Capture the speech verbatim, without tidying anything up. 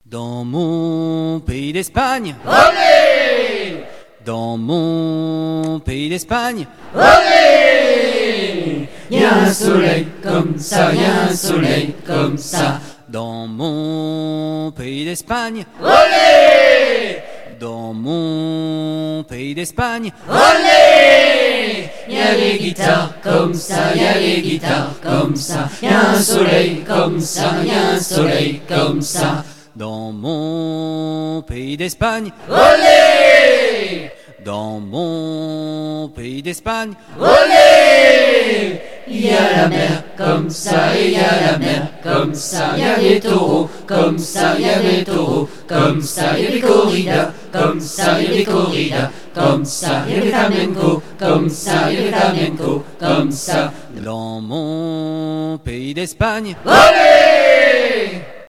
Dans mon pays d'Espagne, Olé! Dans mon pays d'Espagne, Olé! Y a un soleil comme ça, y a un soleil comme ça. Dans mon pays d'Espagne, Olé! Dans mon pays d'Espagne, Olé! Y a des guitares comme ça, y a des guitares comme ça. Y a un soleil comme ça, y a un soleil comme ça. Dans mon pays d'Espagne, Olé! Dans mon pays d'Espagne, Olé! Il y a la mer comme ça, et il y a la mer comme ça. Il y a des taureaux comme ça, il y a des taureaux comme ça. Il y a des corridas comme ça, il y a des corridas comme ça. Il y a des flamencos comme ça, il y a des flamencos comme ça. Dans mon pays d'Espagne, Olé!